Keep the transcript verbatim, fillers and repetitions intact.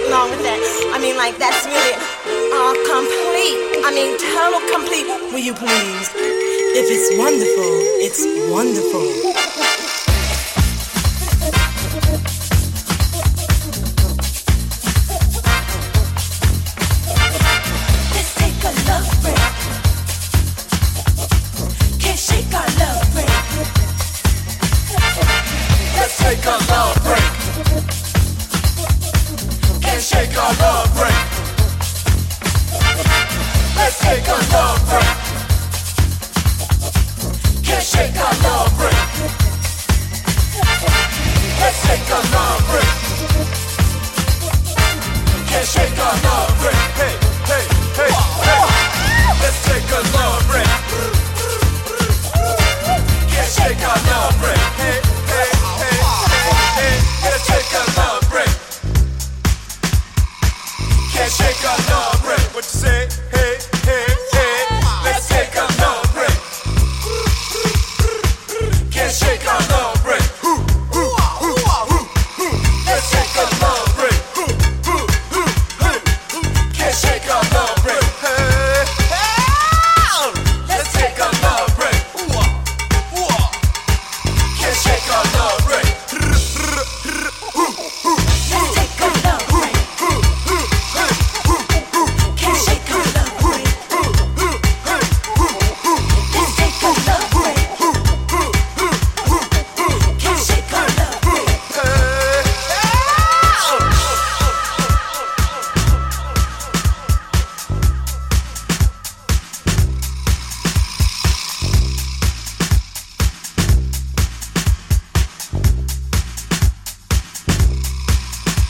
along with that. I mean, like, that's really uh, complete. I mean, total complete. Will you please? If it's wonderful, it's wonderful. Take a love break. Can't shake our love break. Let's take a love break. Can't shake our love break. Let's take a love break.